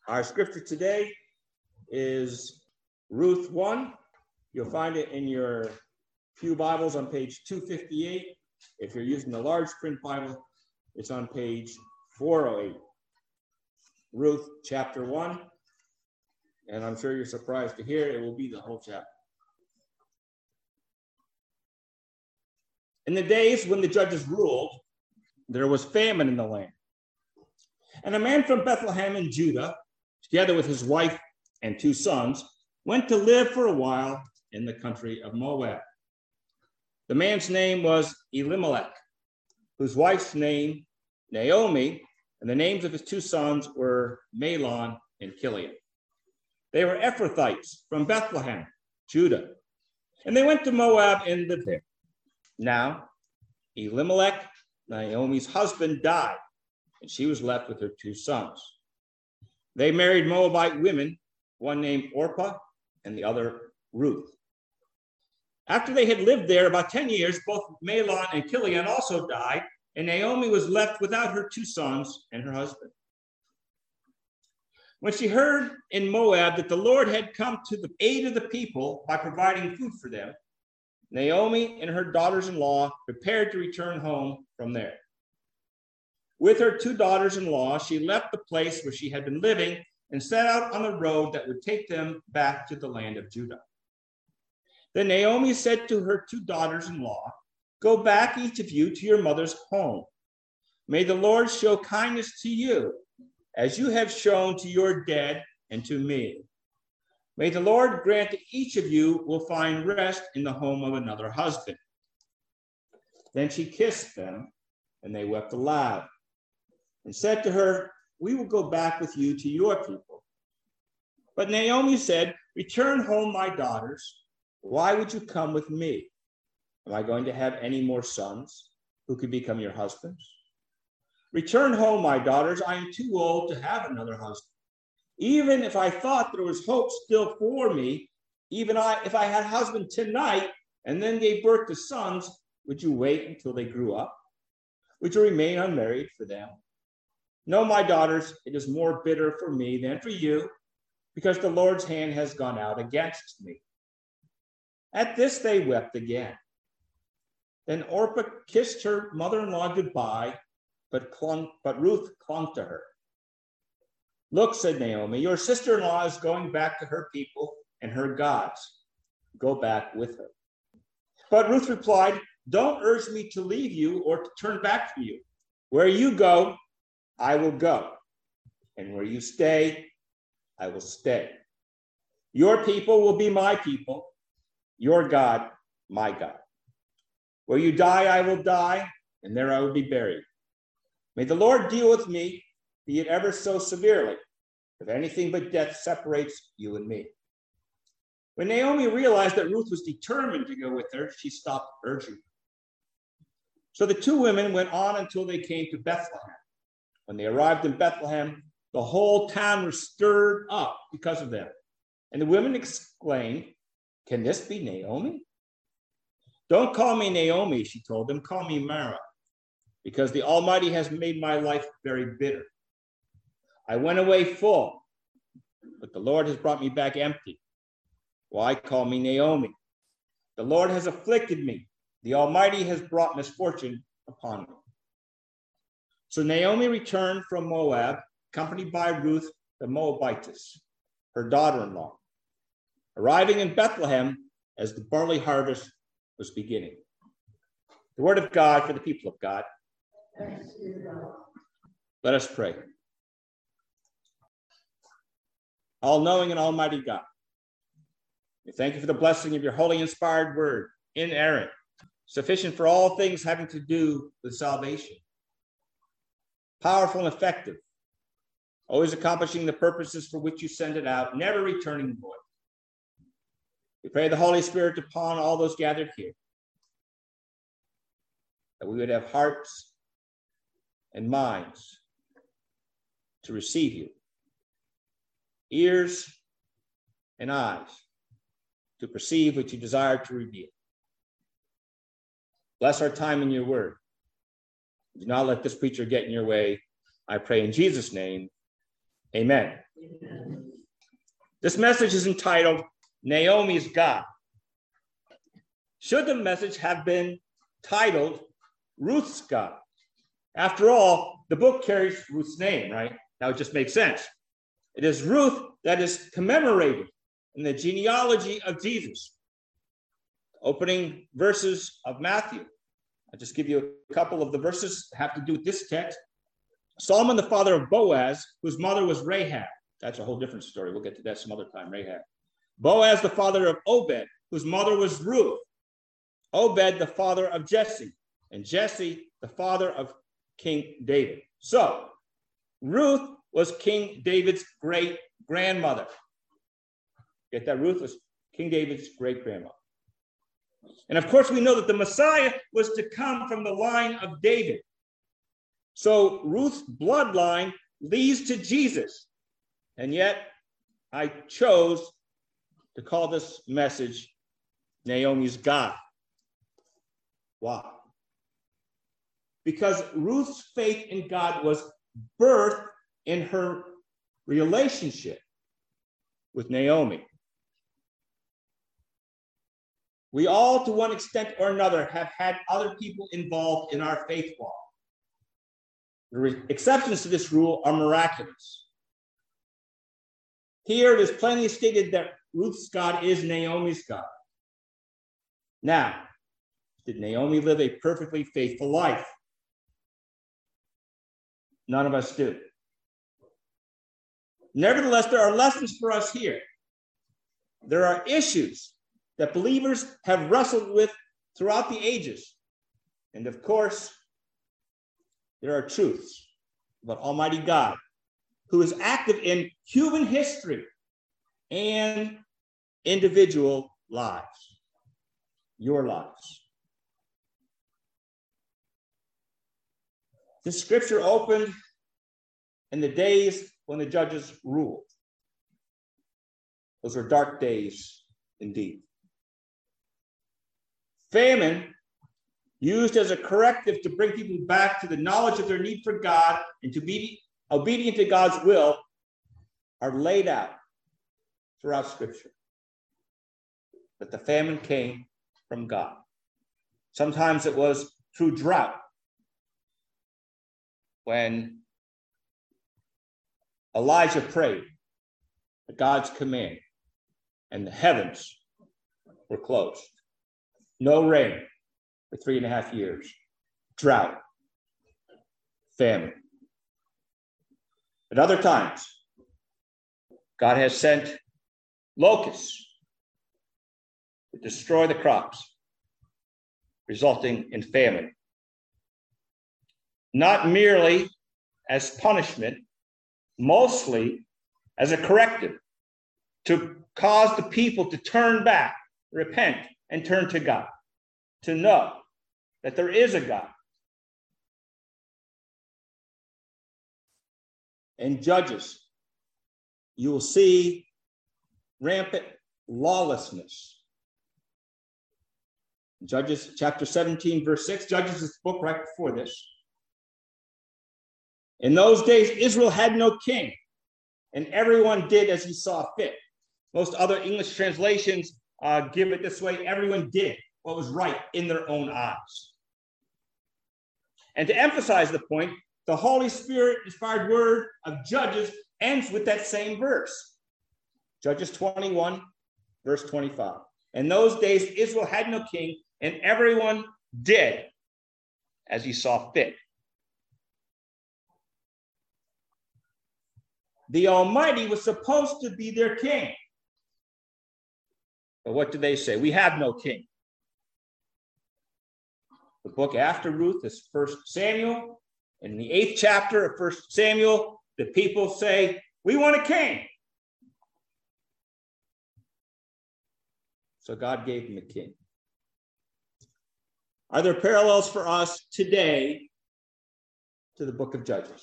Our scripture today is Ruth 1. You'll find it in your pew Bibles on page 258. If you're using the large print Bible, it's on page 408. Ruth chapter 1. And I'm sure you're surprised to hear it will be the whole chapter. In the days when the judges ruled, there was famine in the land. And a man from Bethlehem in Judah, together with his wife and 2 sons, went to live for a while in the country of Moab. The man's name was Elimelech, whose wife's name Naomi, and the names of his 2 sons were Mahlon and Chilion. They were Ephrathites from Bethlehem, Judah, and they went to Moab and lived there. Now, Elimelech, Naomi's husband, died, and she was left with her 2 sons. They married Moabite women, one named Orpah and the other Ruth. After they had lived there about 10 years, both Mahlon and Chilion also died, and Naomi was left without her 2 sons and her husband. When she heard in Moab that the Lord had come to the aid of the people by providing food for them, Naomi and her daughters-in-law prepared to return home from there. With her 2 daughters-in-law, she left the place where she had been living and set out on the road that would take them back to the land of Judah. Then Naomi said to her 2 daughters-in-law, "Go back, each of you, to your mother's home. May the Lord show kindness to you, as you have shown to your dead and to me. May the Lord grant that each of you will find rest in the home of another husband." Then she kissed them, and they wept aloud, and said to her, "We will go back with you to your people." But Naomi said, "Return home, my daughters. Why would you come with me? Am I going to have any more sons who could become your husbands? Return home, my daughters. I am too old to have another husband. Even if I thought there was hope still for me, if I had a husband tonight and then gave birth to sons, would you wait until they grew up? Would you remain unmarried for them? No, my daughters, it is more bitter for me than for you, because the Lord's hand has gone out against me." At this they wept again. Then Orpah kissed her mother-in-law goodbye, but Ruth clung to her. "Look," said Naomi, "your sister-in-law is going back to her people and her gods. Go back with her." But Ruth replied, "Don't urge me to leave you or to turn back from you. Where you go, I will go, and where you stay, I will stay. Your people will be my people, your God, my God. Where you die, I will die, and there I will be buried. May the Lord deal with me, be it ever so severely, if anything but death separates you and me." When Naomi realized that Ruth was determined to go with her, she stopped urging her. So the 2 women went on until they came to Bethlehem. When they arrived in Bethlehem, the whole town was stirred up because of them. And the women exclaimed, "Can this be Naomi?" "Don't call me Naomi," she told them. "Call me Mara, because the Almighty has made my life very bitter. I went away full, but the Lord has brought me back empty. Why call me Naomi? The Lord has afflicted me. The Almighty has brought misfortune upon me." So Naomi returned from Moab, accompanied by Ruth the Moabitess, her daughter-in-law, arriving in Bethlehem as the barley harvest was beginning. The word of God for the people of God. Let us pray. All-knowing and almighty God, we thank you for the blessing of your holy inspired word, inerrant, sufficient for all things having to do with salvation, powerful and effective, always accomplishing the purposes for which you send it out, never returning void. We pray the Holy Spirit upon all those gathered here, that we would have hearts and minds to receive you, ears and eyes to perceive what you desire to reveal. Bless our time in your word. Do not let this preacher get in your way. I pray in Jesus' name, amen. This message is entitled Naomi's God. Should the message have been titled Ruth's God? After all, the book carries Ruth's name, right? Now it just makes sense. It is Ruth that is commemorated in the genealogy of Jesus. Opening verses of Matthew. I'll just give you a couple of the verses that have to do with this text. Solomon, the father of Boaz, whose mother was Rahab. That's a whole different story. We'll get to that some other time, Rahab. Boaz, the father of Obed, whose mother was Ruth. Obed, the father of Jesse. And Jesse, the father of King David. So, Ruth was King David's great-grandmother. Get that? Ruth was King David's great-grandmother. And of course, we know that the Messiah was to come from the line of David. So Ruth's bloodline leads to Jesus. And yet, I chose to call this message Naomi's God. Why? Because Ruth's faith in God was birthed in her relationship with Naomi. We all, to one extent or another, have had other people involved in our faith walk. The exceptions to this rule are miraculous. Here it is plainly stated that Ruth's God is Naomi's God. Now, did Naomi live a perfectly faithful life? None of us do. Nevertheless, there are lessons for us here. There are issues that believers have wrestled with throughout the ages. And of course, there are truths about Almighty God, who is active in human history and individual lives, your lives. This scripture opened in the days when the judges ruled. Those were dark days indeed. Famine, used as a corrective to bring people back to the knowledge of their need for God and to be obedient to God's will, are laid out throughout Scripture. But the famine came from God. Sometimes it was through drought, when Elijah prayed at God's command and the heavens were closed. No rain for 3.5 years. Drought. Famine. At other times, God has sent locusts to destroy the crops, resulting in famine. Not merely as punishment, mostly as a corrective to cause the people to turn back, repent, and turn to God, to know that there is a God. In Judges, you will see rampant lawlessness. Judges chapter 17, verse 6, Judges is the book right before this. In those days, Israel had no king, and everyone did as he saw fit. Most other English translations give it this way: everyone did what was right in their own eyes. And to emphasize the point, the Holy Spirit-inspired word of Judges ends with that same verse. Judges 21, verse 25. In those days, Israel had no king, and everyone did as he saw fit. The Almighty was supposed to be their king. But what do they say? We have no king. The book after Ruth is 1 Samuel. In the 8th chapter of 1 Samuel, the people say, we want a king. So God gave them a king. Are there parallels for us today to the book of Judges?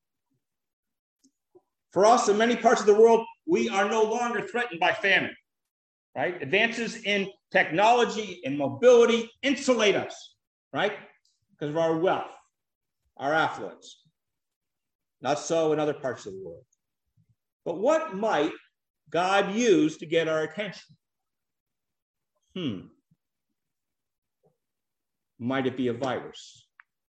For us, in many parts of the world, we are no longer threatened by famine, right? Advances in technology and mobility insulate us, right? Because of our wealth, our affluence. Not so in other parts of the world. But what might God use to get our attention? Might it be a virus?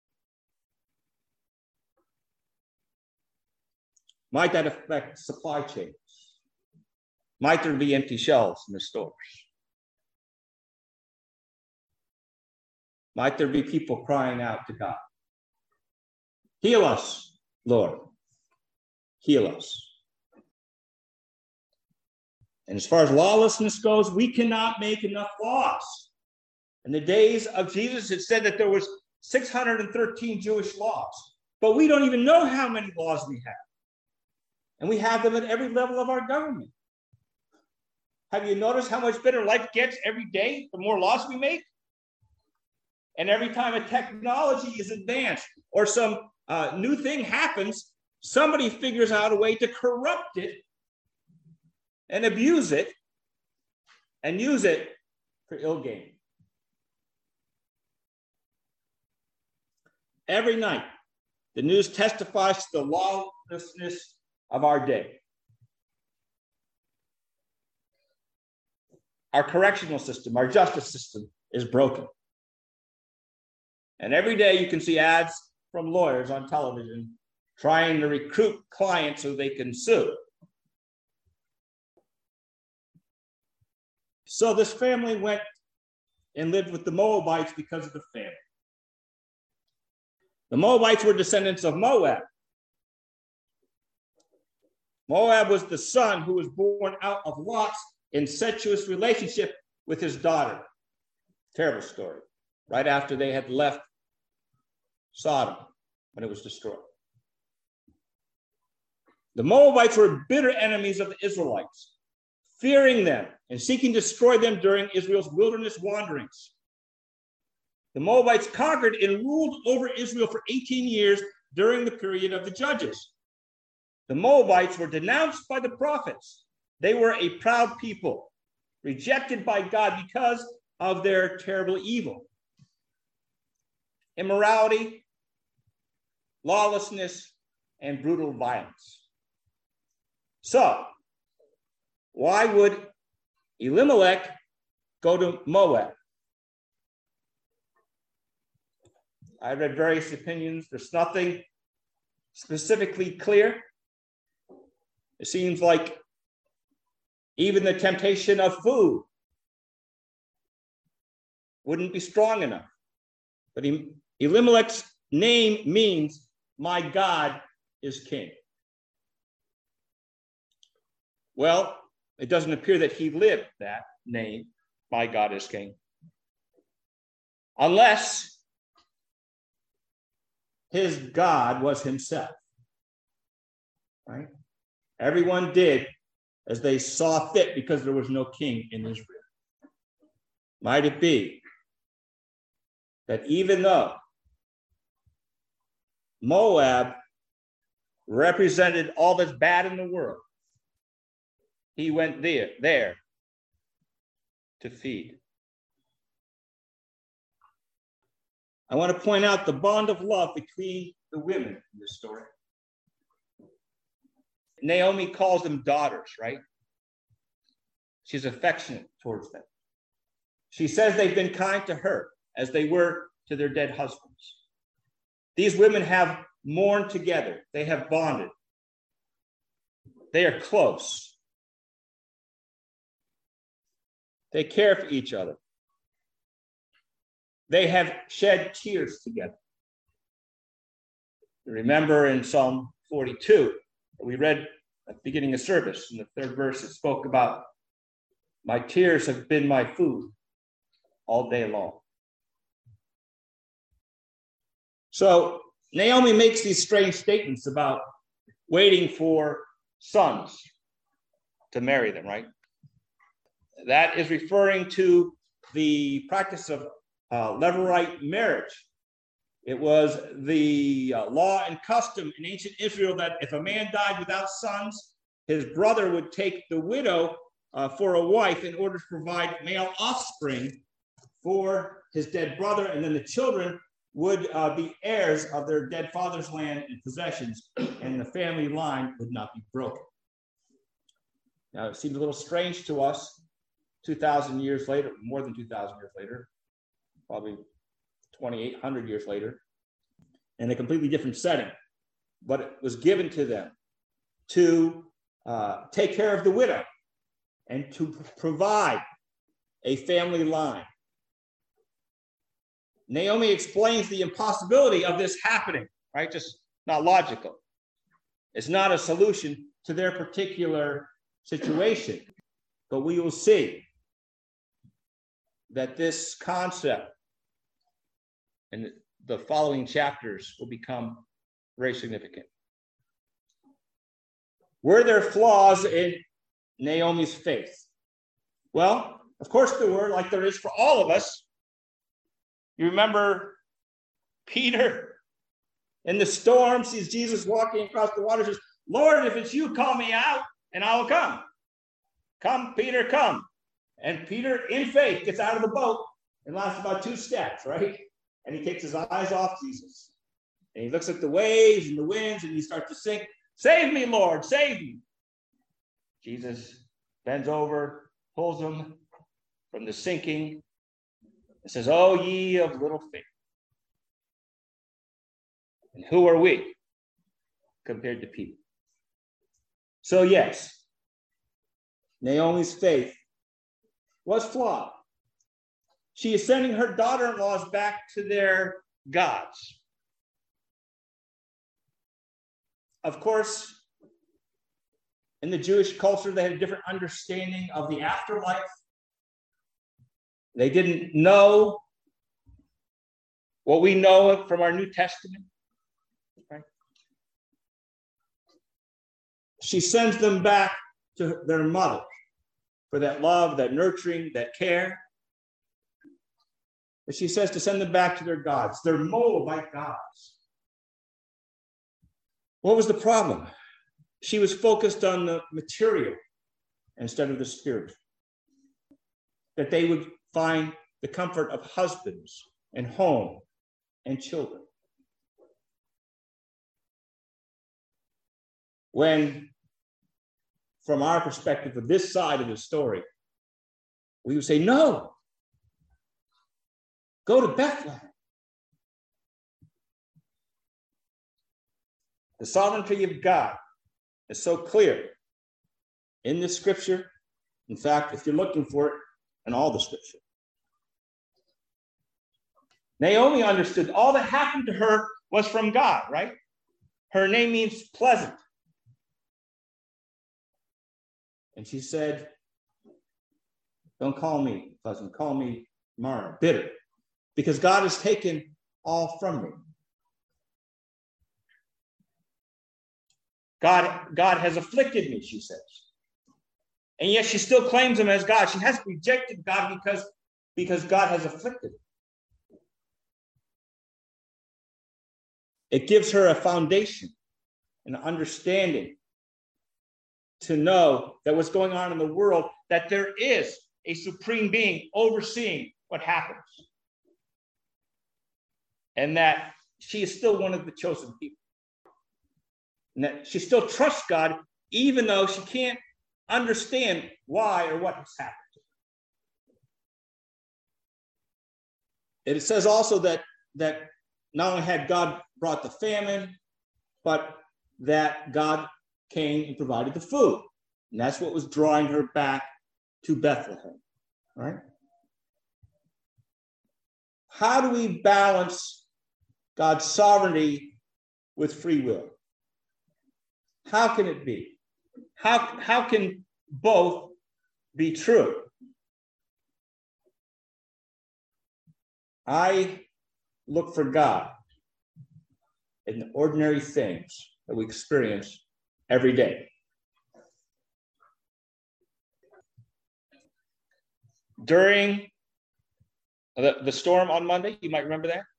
Might that affect supply chains? Might there be empty shelves in the stores? Might there be people crying out to God? Heal us, Lord. Heal us. And as far as lawlessness goes, we cannot make enough laws. In the days of Jesus, it said that there was 613 Jewish laws, but we don't even know how many laws we have. And we have them at every level of our government. Have you noticed how much better life gets every day the more laws we make? And every time a technology is advanced or some new thing happens, somebody figures out a way to corrupt it and abuse it and use it for ill gain. Every night, the news testifies to the lawlessness of our day. Our correctional system, our justice system is broken. And every day you can see ads from lawyers on television trying to recruit clients so they can sue. So this family went and lived with the Moabites because of the famine. The Moabites were descendants of Moab. Moab was the son who was born out of Lot's incestuous relationship with his daughter. Terrible story. Right after they had left Sodom when it was destroyed. The Moabites were bitter enemies of the Israelites, fearing them and seeking to destroy them during Israel's wilderness wanderings. The Moabites conquered and ruled over Israel for 18 years during the period of the Judges. The Moabites were denounced by the prophets. They were a proud people, rejected by God because of their terrible evil. Immorality, lawlessness, and brutal violence. So, why would Elimelech go to Moab? I read various opinions. There's nothing specifically clear. It seems like even the temptation of food wouldn't be strong enough. But Elimelech's name means, my God is king. Well, it doesn't appear that he lived that name, my God is king. Unless his God was himself. Right? Everyone did as they saw fit because there was no king in Israel. Might it be that even though Moab represented all that's bad in the world, he went there to feed. I want to point out the bond of love between the women in this story. Naomi calls them daughters, right? She's affectionate towards them. She says they've been kind to her as they were to their dead husbands. These women have mourned together. They have bonded. They are close. They care for each other. They have shed tears together. Remember in Psalm 42, we read at the beginning of service, in the third verse, it spoke about, my tears have been my food all day long. So Naomi makes these strange statements about waiting for sons to marry them, right? That is referring to the practice of Levirate marriage. It was the law and custom in ancient Israel that if a man died without sons, his brother would take the widow for a wife in order to provide male offspring for his dead brother, and then the children would be heirs of their dead father's land and possessions, and the family line would not be broken. Now, it seems a little strange to us 2,000 years later, more than 2,000 years later, probably 2,800 years later, in a completely different setting. But it was given to them to take care of the widow and to provide a family line. Naomi explains the impossibility of this happening, right? Just not logical. It's not a solution to their particular situation. But we will see that this concept in the following chapters will become very significant. Were there flaws in Naomi's faith? Well, of course there were, like there is for all of us. You remember Peter in the storm sees Jesus walking across the water, says, Lord, if it's you, call me out and I will come. Come, Peter, come. And Peter, in faith, gets out of the boat and lasts about 2 steps, right? And he takes his eyes off Jesus. And he looks at the waves and the winds and he starts to sink. Save me, Lord, save me. Jesus bends over, pulls him from the sinking, and says, Oh, ye of little faith. And who are we compared to Peter? So yes, Naomi's faith was flawed. She is sending her daughter-in-laws back to their gods. Of course, in the Jewish culture, they had a different understanding of the afterlife. They didn't know what we know from our New Testament. Right? She sends them back to their mother for that love, that nurturing, that care. But she says to send them back to their gods, their Moabite gods. What was the problem? She was focused on the material instead of the spirit. That they would find the comfort of husbands and home and children. When, from our perspective of this side of the story, we would say, no, go to Bethlehem. The sovereignty of God is so clear in this scripture. In fact, if you're looking for it in all the scripture. Naomi understood all that happened to her was from God, right? Her name means pleasant. And she said, don't call me pleasant, call me Mara, bitter, because God has taken all from me. God has afflicted me, she says. And yet she still claims him as God. She hasn't rejected God because God has afflicted her. It gives her a foundation, an understanding to know that what's going on in the world, that there is a supreme being overseeing what happens. And that she is still one of the chosen people. And that she still trusts God, even though she can't understand why or what has happened to her. It says also that not only had God brought the famine, but that God came and provided the food. And that's what was drawing her back to Bethlehem, right? How do we balance God's sovereignty with free will? How can it be? How can both be true? I look for God in the ordinary things that we experience every day. During the storm on Monday, you might remember that.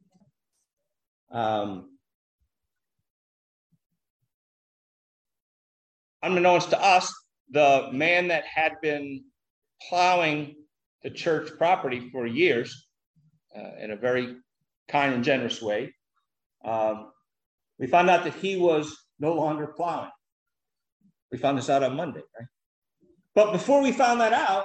Unbeknownst to us, the man that had been plowing the church property for years in a very kind and generous way, we found out that he was no longer plowing. We found this out on Monday, right? But before we found that out,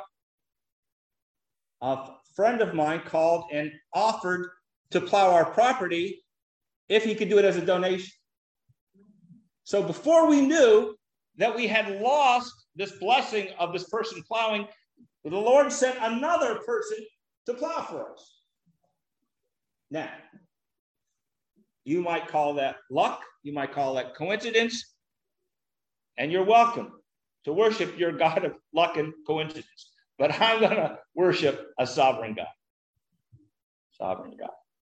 a friend of mine called and offered to plow our property if he could do it as a donation. So before we knew that we had lost this blessing of this person plowing, the Lord sent another person to plow for us. Now, you might call that luck. You might call that coincidence. And you're welcome to worship your God of luck and coincidence. But I'm going to worship a sovereign God. Sovereign God.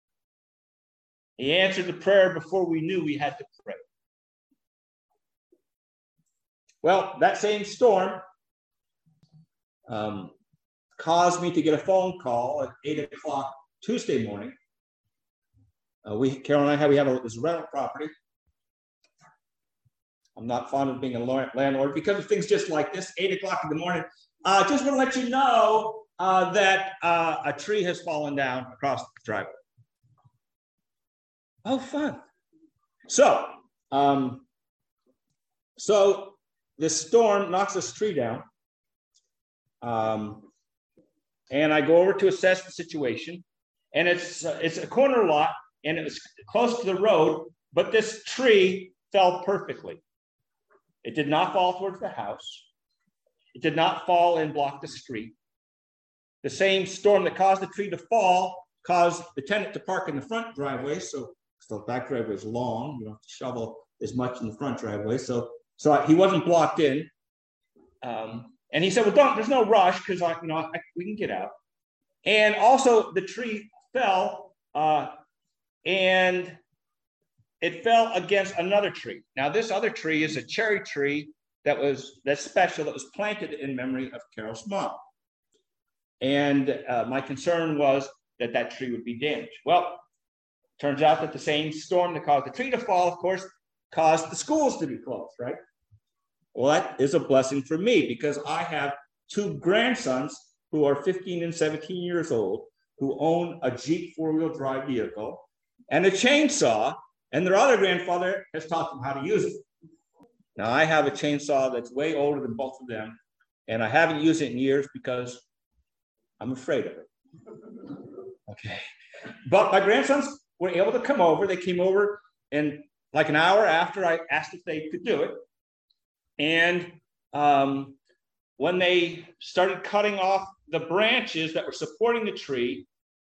He answered the prayer before we knew we had to pray. Well, that same storm caused me to get a phone call at 8 o'clock Tuesday morning. Carol and I have this rental property. I'm not fond of being a landlord because of things just like this, 8 o'clock in the morning. Just want to let you know that a tree has fallen down across the driveway. Oh, fun. So this storm knocks this tree down. And I go over to assess the situation. And it's a corner lot, and it was close to the road, but this tree fell perfectly. It did not fall towards the house. It did not fall and block the street. The same storm that caused the tree to fall caused the tenant to park in the front driveway. So the back driveway is long. You don't have to shovel as much in the front driveway. So he wasn't blocked in. And he said, well, there's no rush because we can get out. And also the tree fell and it fell against another tree. Now, this other tree is a cherry tree that's special, that was planted in memory of Carol's mom. And my concern was that tree would be damaged. Well, turns out that the same storm that caused the tree to fall, of course, caused the schools to be closed, right? Well, that is a blessing for me because I have two grandsons who are 15 and 17 years old who own a Jeep four-wheel drive vehicle and a chainsaw, and their other grandfather has taught them how to use it. Now, I have a chainsaw that's way older than both of them, and I haven't used it in years because I'm afraid of it. Okay. But my grandsons were able to come over. They came over and like an hour after I asked if they could do it. And when they started cutting off the branches that were supporting the tree,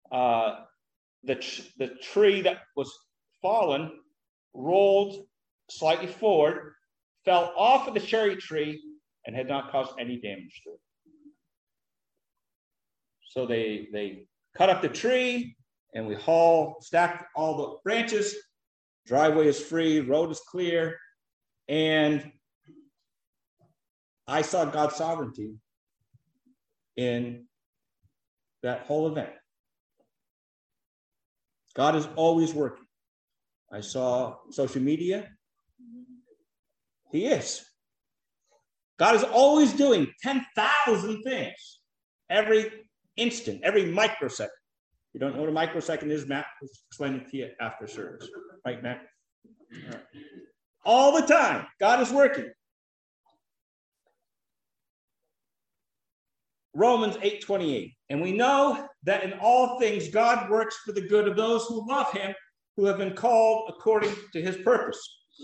the tree that was fallen rolled slightly forward, fell off of the cherry tree, and had not caused any damage to it. So they cut up the tree, and we stacked all the branches. Driveway is free, road is clear, and I saw God's sovereignty in that whole event. God is always working. I saw social media. He is. God is always doing 10,000 things every instant, every microsecond. You don't know what a microsecond is, Matt? We'll explain it to you after service. Right, Matt? All the time, God is working. Romans 8:28. And we know that in all things God works for the good of those who love him, who have been called according to his purpose.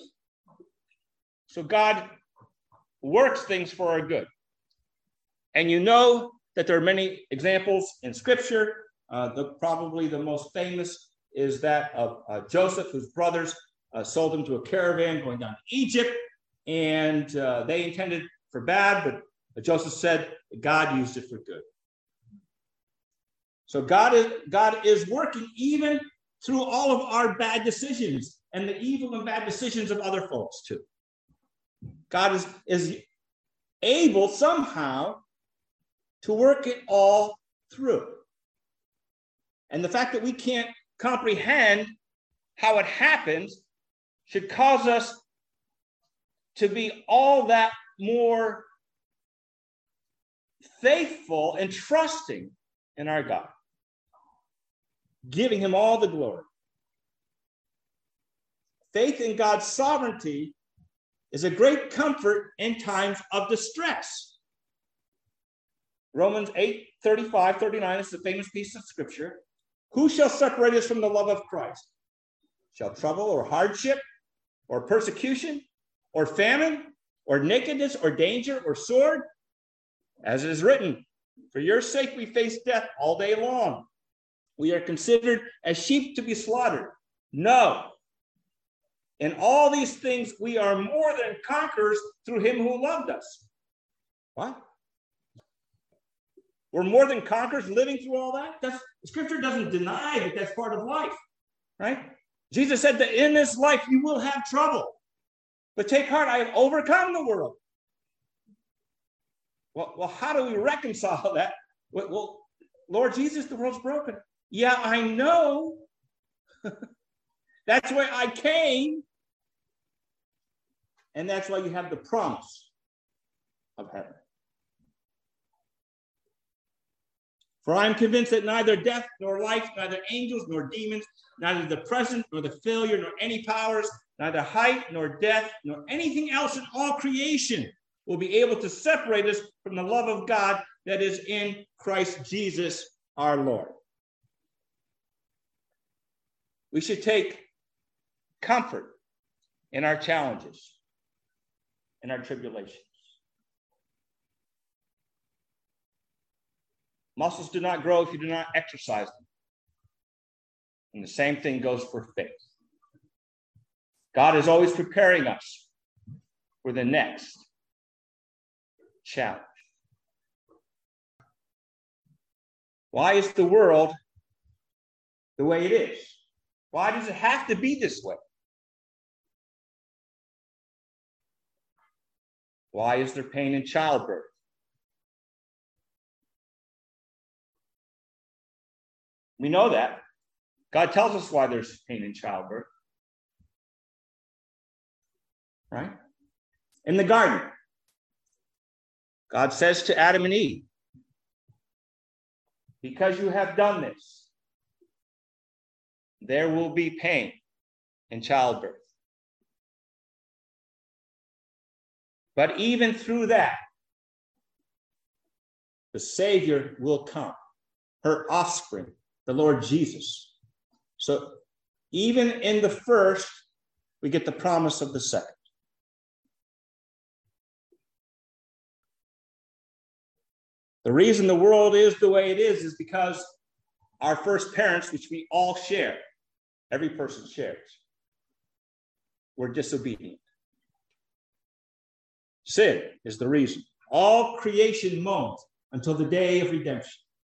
So God works things for our good. And you know that there are many examples in Scripture. Probably the most famous is that of Joseph, whose brothers sold him to a caravan going down to Egypt. And they intended for bad, but Joseph said God used it for good. So God is working even through all of our bad decisions and the evil and bad decisions of other folks too. God is able somehow to work it all through. And the fact that we can't comprehend how it happens should cause us to be all that more faithful and trusting in our God, giving him all the glory. Faith in God's sovereignty is a great comfort in times of distress. Romans 8:35-39 is the famous piece of scripture. Who shall separate us from the love of Christ? Shall trouble or hardship or persecution or famine or nakedness or danger or sword? As it is written, for your sake we face death all day long. We are considered as sheep to be slaughtered. No. In all these things we are more than conquerors through him who loved us. What? We're more than conquerors living through all that? Scripture doesn't deny that that's part of life, right? Jesus said that in this life you will have trouble. But take heart, I have overcome the world. Well, how do we reconcile that? Well, Lord Jesus, the world's broken. Yeah, I know. That's why I came. And that's why you have the promise of heaven. For I am convinced that neither death nor life, neither angels nor demons, neither the present nor the failure nor any powers, neither height nor depth nor anything else in all creation will be able to separate us from the love of God that is in Christ Jesus our Lord. We should take comfort in our challenges, in our tribulations. Muscles do not grow if you do not exercise them. And the same thing goes for faith. God is always preparing us for the next challenge. Why is the world the way it is? Why does it have to be this way? Why is there pain in childbirth? We know that. God tells us why there's pain in childbirth. Right? In the garden, God says to Adam and Eve, because you have done this, there will be pain in childbirth. But even through that, the Savior will come, her offspring, the Lord Jesus. So even in the first, we get the promise of the second. The reason the world is the way it is because our first parents, which we all share, every person shares, were disobedient. Sin is the reason. All creation moans until the day of redemption.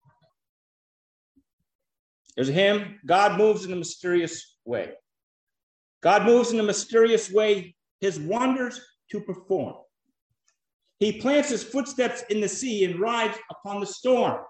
There's a hymn, God moves in a mysterious way. God moves in a mysterious way, his wonders to perform. He plants his footsteps in the sea and rides upon the storm.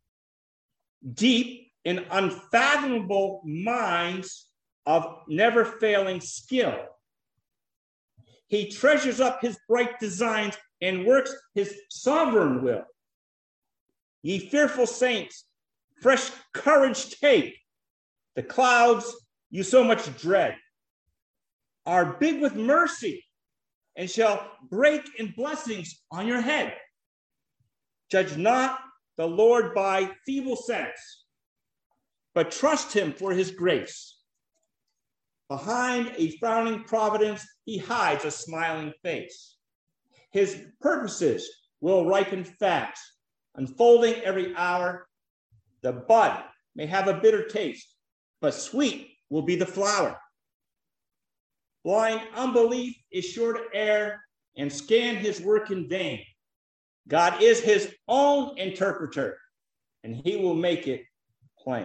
Deep in unfathomable minds of never-failing skill, he treasures up his bright designs and works his sovereign will. Ye fearful saints, fresh courage take. The clouds you so much dread are big with mercy and shall break in blessings on your head. Judge not the Lord by feeble sense, but trust him for his grace. Behind a frowning providence, he hides a smiling face. His purposes will ripen fast, unfolding every hour. The bud may have a bitter taste, but sweet will be the flower. Blind unbelief is sure to err and scan his work in vain. God is his own interpreter, and he will make it plain.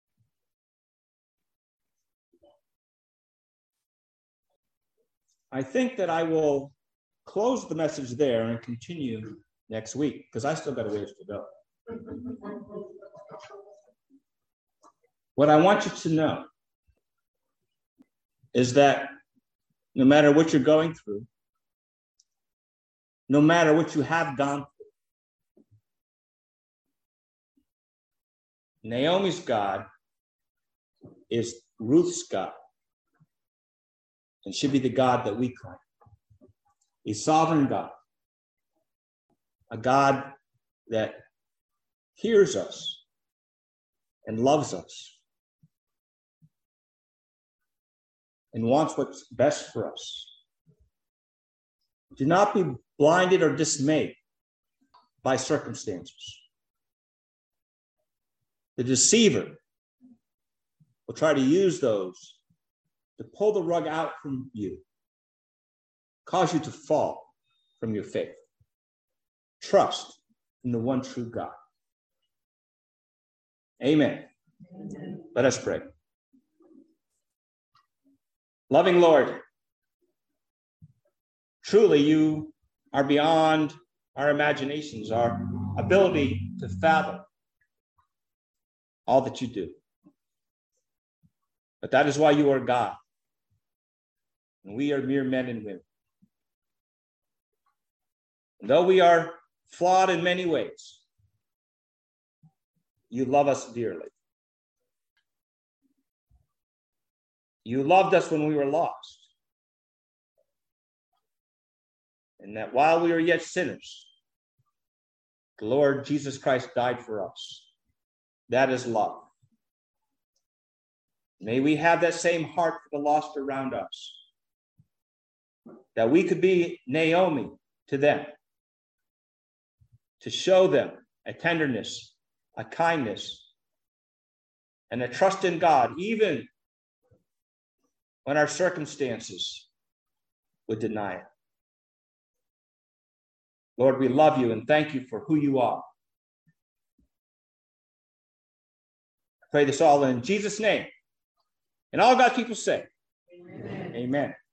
I think that I will close the message there and continue next week, because I still got a ways to go. What I want you to know is that no matter what you're going through, no matter what you have gone through, Naomi's God is Ruth's God, and should be the God that we claim. A sovereign God, a God that hears us, and loves us, and wants what's best for us. Do not be blinded or dismayed by circumstances. The deceiver will try to use those to pull the rug out from you, cause you to fall from your faith. Trust in the one true God. Amen. Amen. Let us pray. Loving Lord, truly you are beyond our imaginations, our ability to fathom all that you do. But that is why you are God, and we are mere men and women. And though we are flawed in many ways, you love us dearly. You loved us when we were lost. And that while we were yet sinners, the Lord Jesus Christ died for us. That is love. May we have that same heart for the lost around us, that we could be Naomi to them, to show them a tenderness, a kindness, and a trust in God, even when our circumstances would deny it. Lord, we love you and thank you for who you are. I pray this all in Jesus' name. And all God's people say, amen. Amen.